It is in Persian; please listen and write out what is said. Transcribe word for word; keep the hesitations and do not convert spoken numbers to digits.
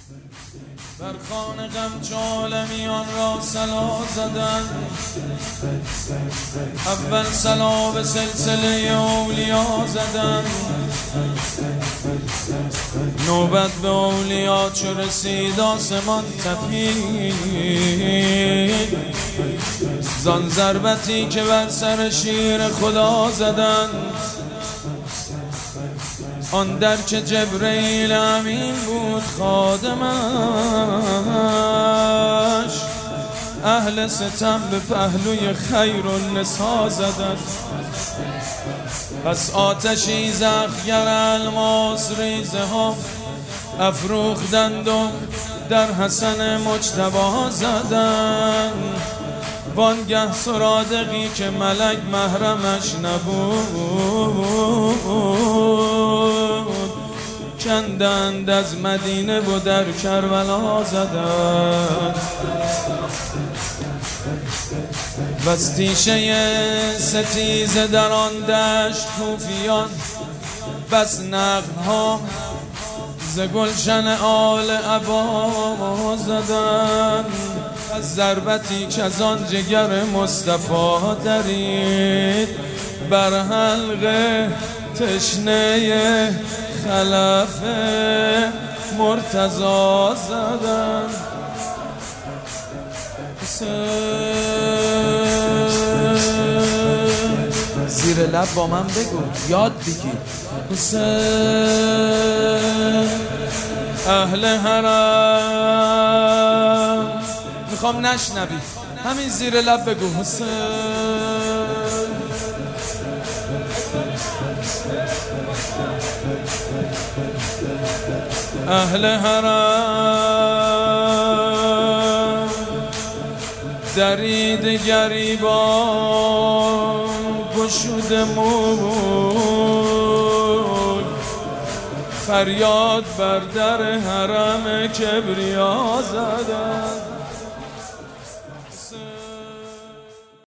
بر خان غم چو عالمیان را صلا زدن. اول صلا به سلسله اولیا زدن، نوبت به اولیا چو رسید آسمان تپید. زان ضربتی که بر سر شیر خدا زدن، آن در که جبرئیل امین بود خادمش، اهل ستم به پهلوی خیرالنسا زدن. پس آتشی زخگر الماس ریزه ها افروختند و در حسن مجتبی زدن. وانگه سرادقی که ملک محرمش نبود، کندند از مدینه و در کربلا زدند. بس تیشه ستیز در آن دشت کوفیان، بس نقل‌ها ز گلشن آل عبا زدن. از ضربتی که از آن جگر مصطفی درید، بر حلق تشنه خلف مرتضی زدن. زیر لب با من بگو یاد بگیر. حسین اهل حرم، میخوام نشنوی، همین زیر لب بگو حسین. اهل حرم درید گریبان گشود موی، فریاد بر در حرم کبریا زدن.